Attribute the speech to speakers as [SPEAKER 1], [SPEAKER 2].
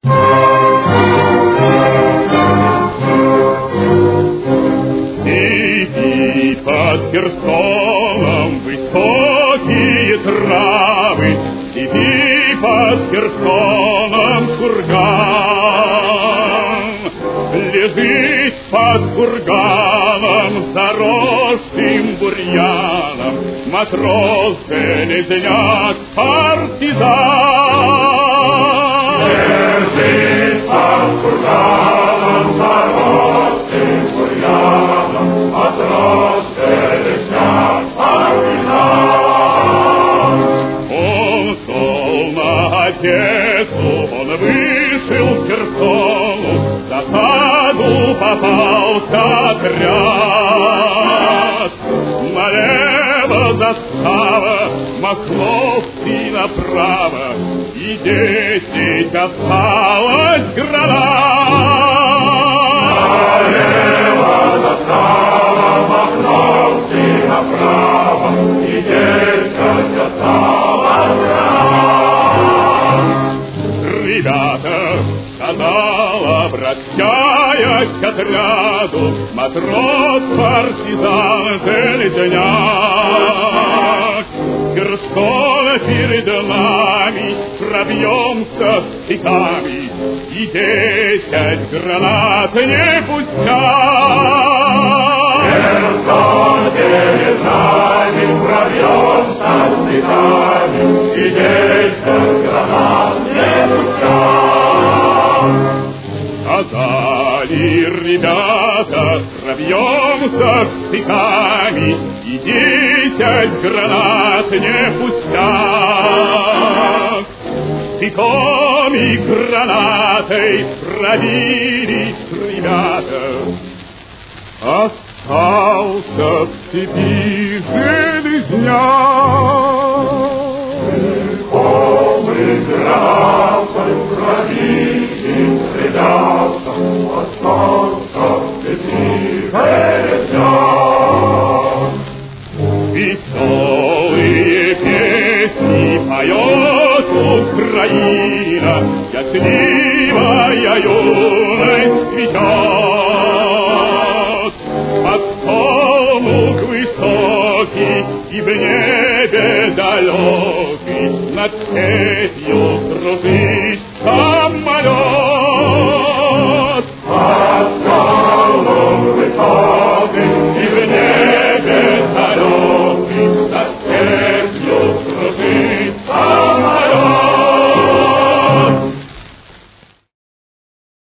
[SPEAKER 1] Сидит под Херсоном высокие травы, сидит под Херсоном курган. Лежит под курганом, заросшим бурьяном, матрос-железняк партизан.
[SPEAKER 2] Лежит под курганом, заросшим бурьяном, матрос-железняк партизан.
[SPEAKER 1] Он шел на Одессу, он вышел в Херсону, в засаду попался отряд. Налево застава, Махновский направо, и 10 осталось гранат.
[SPEAKER 2] Налево застава, Махновский направо, и 10 осталось гранат.
[SPEAKER 1] Ребята, сказала, обращаясь к отряду, матрос-партизан железняк. Херсон перед нами, пробьемся стихами, и 10 гранат не пустят.
[SPEAKER 2] Херсон перед нами, пробьемся стихами, и 10 гранат не пустят.
[SPEAKER 1] Сказали ребята, пробьемся стихами, и 10 гранат не пустят. Стихом и гранатой пробились ребята. Остался в степи железняк.
[SPEAKER 2] Стихом и гранатой пробились ребята. Остался в степи железняк.
[SPEAKER 1] Веселые песни поет Украина, счастливая юность цветет. Под солнух высокий и в небе далекий, над степью кружит